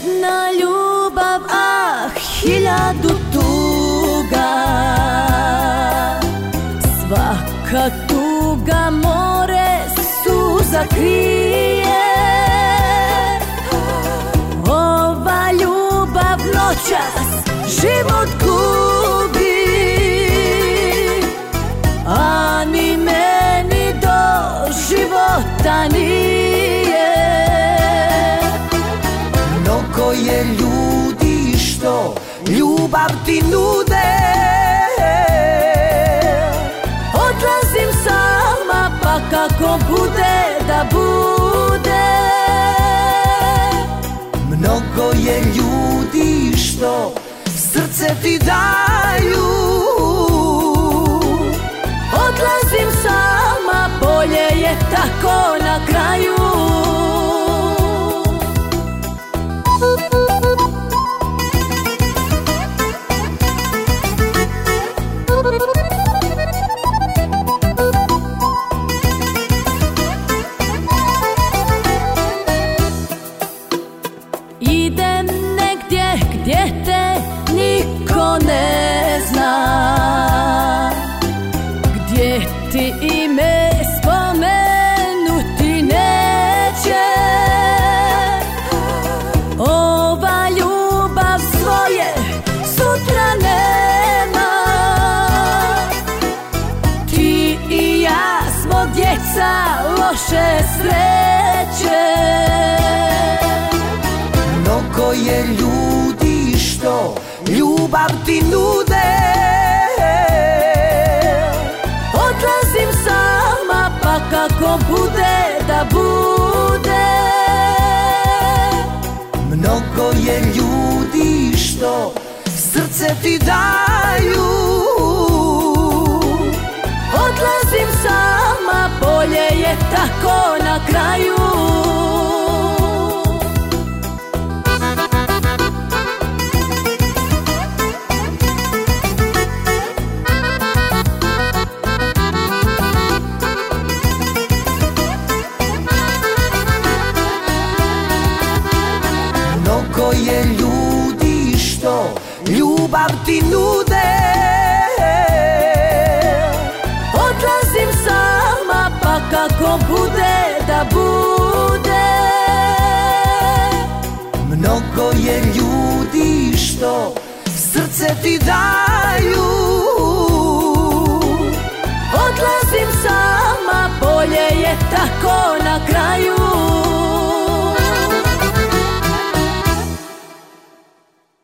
jedna ljubav, ah, hiljadu tuga. Svaka tuga more suza krije. Ova ljubav noćas život gubi, a ni meni do života nije. Mnogo je ljudi što ljubav ti nude. Odlazim sama pa kako bude da bude. Mnogo je ljudi što srce ti daju. Odlazim sama, bolje je tako na kraju. Idem negdje gdje te niko ne zna, gdje ti ime spomenuti neće. Ova ljubav svoje sutra nema. Ti i ja smo djeca loše sreće. Mnogo je ljudi što ljubav ti nude. Odlazim sama pa kako bude da bude. Mnogo je ljudi što srce ti daju. Odlazim sama, bolje je tako na kraju. Mnogo je ljudi što ljubav ti nude. Odlazim sama pa kako bude da bude. Mnogo je ljudi što srce ti daju. Odlazim sama, bolje je tako na